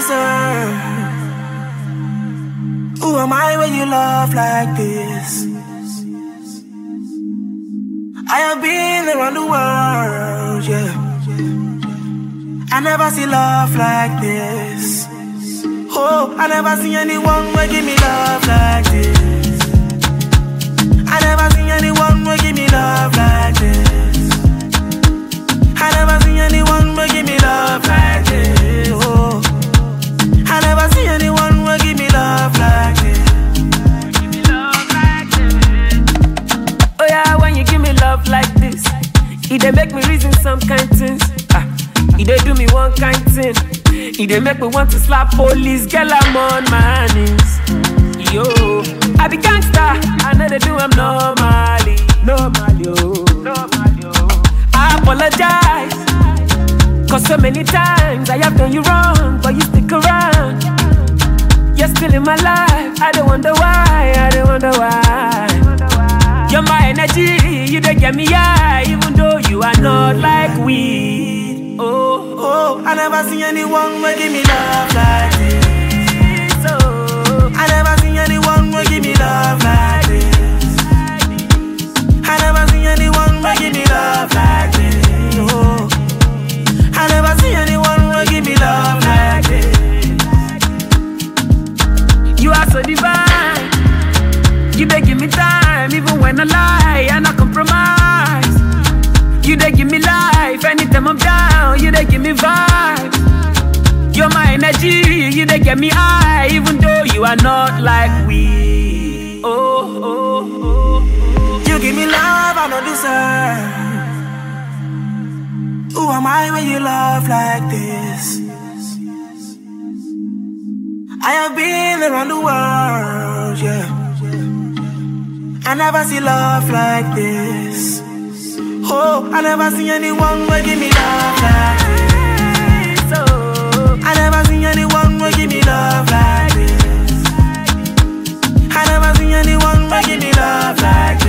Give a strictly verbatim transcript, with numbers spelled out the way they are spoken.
deserve. Who am I when you love like this? I have been around the world, yeah. I never see love like this. Oh, I never see anyone who give me love like this. I never see anyone who give me love like this. I never see anyone who give me love like this. Oh, I never see anyone who give me love like this. Give me love like this. Oh yeah, when you give me love like this, it dey make me reason some kind things. Ah, it dey do me one kind thing. It dey make me want to slap police. Girl, I'm on my knees. Yo, I be gangsta, I know they do I'm normally, normally, yo, normally, yo. I apologize, cause so many times I have done you wrong, but you stick around. You're still in my life, I don't wonder why, I don't wonder why. You're my energy, you don't get me high, even though you are not like weed. Oh, oh, I never see anyone who give me love like this. Oh, I never see anyone who give me love like this. I never see anyone who give me love like this. Oh, I never see anyone who give me love like this. You are so divine. You dey give me time, even when I lie and I compromise. You dey give me life, anytime I'm down. You dey give me vibes. You're my energy, you dey get me high, even though you are not like we. Oh, oh, oh, oh. You give me love I don't deserve. Who am I when you love like this? I have been around the world, yeah. I never see love like this. Oh, I never see anyone who give me love like this. Oh, I never see anyone who give me love like this. I never see anyone who give me love like this.